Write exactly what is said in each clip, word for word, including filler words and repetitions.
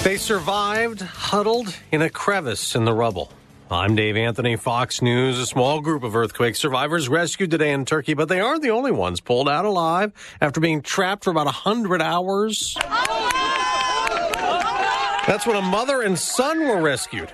They survived huddled in a crevice in the rubble. I'm Dave Anthony, Fox News. A small group of earthquake survivors rescued today in Turkey, but they aren't the only ones pulled out alive after being trapped for about one hundred hours. That's when a mother and son were rescued.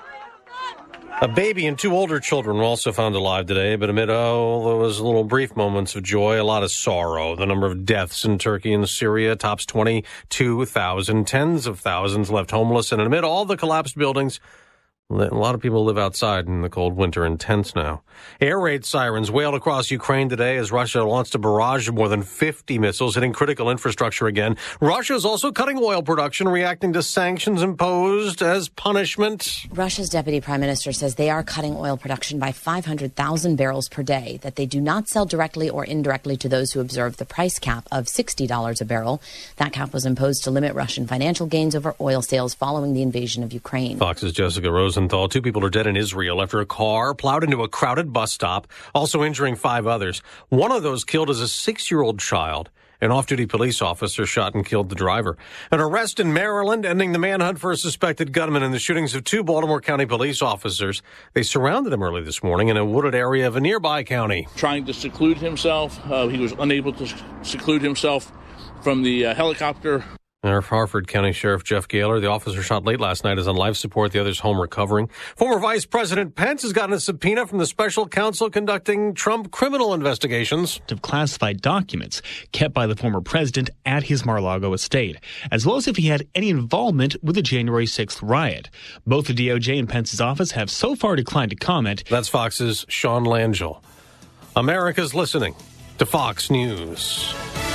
A baby and two older children were also found alive today, but amid all those little brief moments of joy, a lot of sorrow. The number of deaths in Turkey and Syria tops twenty-two thousand. Tens of thousands left homeless, and amid all the collapsed buildings, a lot of people live outside in the cold winter in tents now. Air raid sirens wailed across Ukraine today as Russia launched a barrage of more than fifty missiles hitting critical infrastructure again. Russia is also cutting oil production, reacting to sanctions imposed as punishment. Russia's deputy prime minister says they are cutting oil production by five hundred thousand barrels per day, that they do not sell directly or indirectly to those who observe the price cap of sixty dollars a barrel. That cap was imposed to limit Russian financial gains over oil sales following the invasion of Ukraine. Fox's Jessica Rose. Two people are dead in Israel after a car plowed into a crowded bus stop, also injuring five others. One of those killed is a six-year-old child. An off-duty police officer shot and killed the driver. An arrest in Maryland ending the manhunt for a suspected gunman in the shootings of two Baltimore County police officers. They surrounded him early this morning in a wooded area of a nearby county. Trying to seclude himself. Uh, he was unable to seclude himself from the uh, helicopter. Harford County Sheriff Jeff Gaylor, the officer shot late last night, is on life support. The other's home recovering. Former Vice President Pence has gotten a subpoena from the special counsel conducting Trump criminal investigations of classified documents kept by the former president at his Mar-a-Lago estate, as well as if he had any involvement with the January sixth riot. Both the D O J and Pence's office have so far declined to comment. That's Fox's Sean Langell. America's listening to Fox News.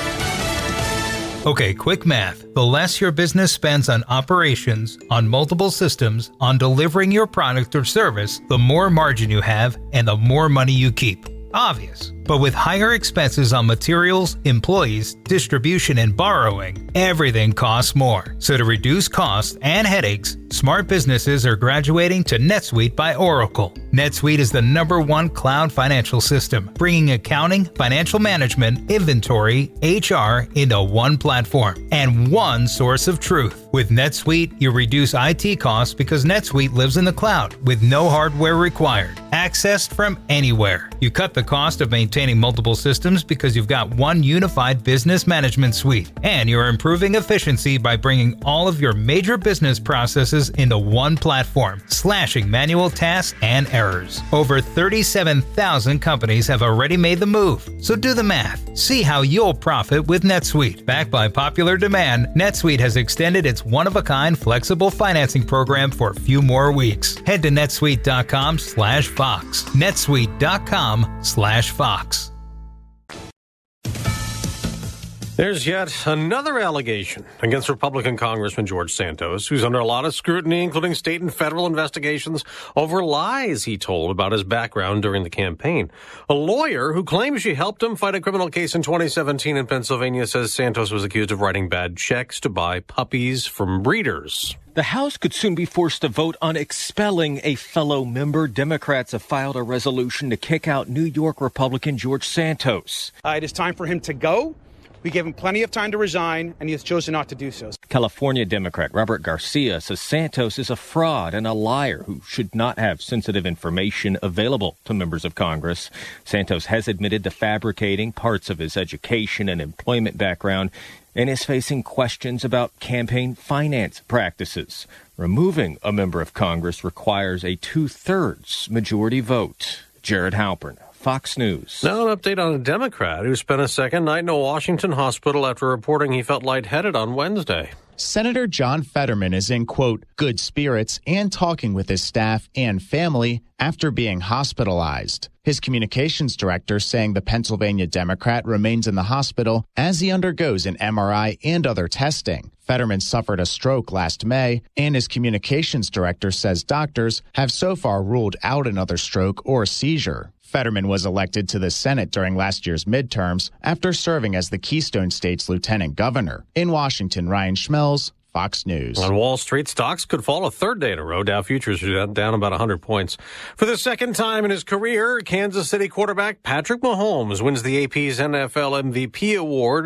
Okay, quick math. The less your business spends on operations, on multiple systems, on delivering your product or service, the more margin you have and the more money you keep. Obvious. But with higher expenses on materials, employees, distribution, and borrowing, everything costs more. So to reduce costs and headaches, smart businesses are graduating to NetSuite by Oracle. NetSuite is the number one cloud financial system, bringing accounting, financial management, inventory, H R into one platform and one source of truth. With NetSuite, you reduce I T costs because NetSuite lives in the cloud with no hardware required, accessed from anywhere. You cut the cost of maintaining multiple systems because you've got one unified business management suite, and you're improving efficiency by bringing all of your major business processes into one platform, slashing manual tasks and errors. Over thirty-seven thousand companies have already made the move, so do the math. See how you'll profit with NetSuite. Backed by popular demand, NetSuite has extended its one-of-a-kind flexible financing program for a few more weeks. Head to netsuite.com slash Fox. netsuite.com slash Fox. There's yet another allegation against Republican Congressman George Santos, who's under a lot of scrutiny, including state and federal investigations over lies he told about his background during the campaign. A lawyer who claims she helped him fight a criminal case in twenty seventeen in Pennsylvania says Santos was accused of writing bad checks to buy puppies from breeders. The House could soon be forced to vote on expelling a fellow member. Democrats have filed a resolution to kick out New York Republican George Santos. Uh, it is time for him to go. We gave him plenty of time to resign, and he has chosen not to do so. California Democrat Robert Garcia says Santos is a fraud and a liar who should not have sensitive information available to members of Congress. Santos has admitted to fabricating parts of his education and employment background and is facing questions about campaign finance practices. Removing a member of Congress requires a two-thirds majority vote. Jared Halpern, Fox News. Now an update on a Democrat who spent a second night in a Washington hospital after reporting he felt lightheaded on Wednesday. Senator John Fetterman is in, quote, good spirits and talking with his staff and family after being hospitalized. His communications director saying the Pennsylvania Democrat remains in the hospital as he undergoes an M R I and other testing. Fetterman suffered a stroke last May, and his communications director says doctors have so far ruled out another stroke or seizure. Fetterman was elected to the Senate during last year's midterms after serving as the Keystone State's lieutenant governor. In Washington, Ryan Schmelz, Fox News. On Wall Street, stocks could fall a third day in a row. Dow futures are down about one hundred points. For the second time in his career, Kansas City quarterback Patrick Mahomes wins the A P's N F L M V P award.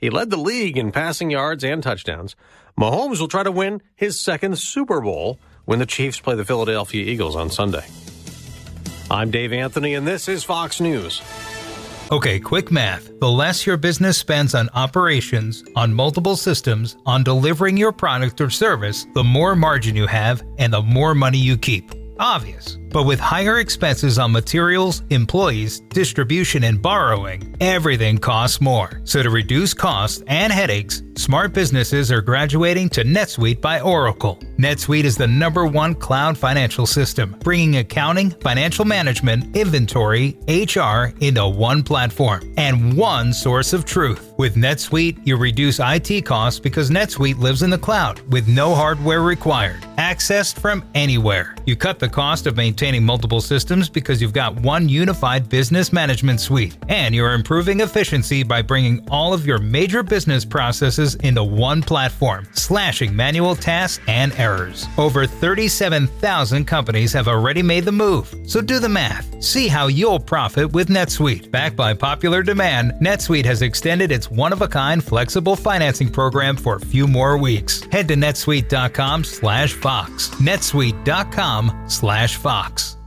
He led the league in passing yards and touchdowns. Mahomes will try to win his second Super Bowl when the Chiefs play the Philadelphia Eagles on Sunday. I'm Dave Anthony, and this is Fox News. Okay, quick math. The less your business spends on operations, on multiple systems, on delivering your product or service, the more margin you have and the more money you keep. Obvious. But with higher expenses on materials, employees, distribution, and borrowing, everything costs more. So to reduce costs and headaches, smart businesses are graduating to NetSuite by Oracle. NetSuite is the number one cloud financial system, bringing accounting, financial management, inventory, H R into one platform and one source of truth. With NetSuite, you reduce I T costs because NetSuite lives in the cloud with no hardware required, accessed from anywhere. You cut the cost of maintaining multiple systems because you've got one unified business management suite, and you're improving efficiency by bringing all of your major business processes into one platform, slashing manual tasks and errors. Over thirty-seven thousand companies have already made the move, so do the math. See how you'll profit with NetSuite. Backed by popular demand, NetSuite has extended its one-of-a-kind flexible financing program for a few more weeks. Head to netsuite.com slash Fox. netsuite.com slash Fox.